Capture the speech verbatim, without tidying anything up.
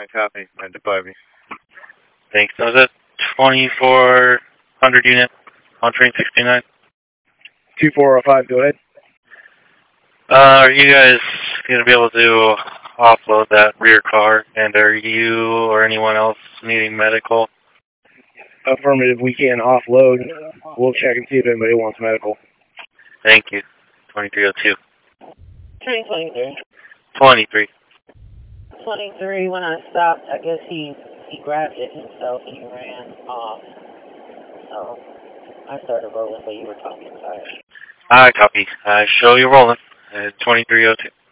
I copy. I deploy me. Thanks. That was a twenty-four hundred unit on train sixty-nine. two four oh five, go ahead. Uh, are you guys going to be able to offload that rear car? And are you or anyone else needing medical? Affirmative, we can offload. We'll check and see if anybody wants medical. Thank you. twenty-three oh two. Train twenty-three. twenty-three. twenty-three, when I stopped, I guess he, he grabbed it himself and he ran off. So I started rolling, but you were talking, sorry. I copy. I show you rolling. Uh, twenty-three oh two.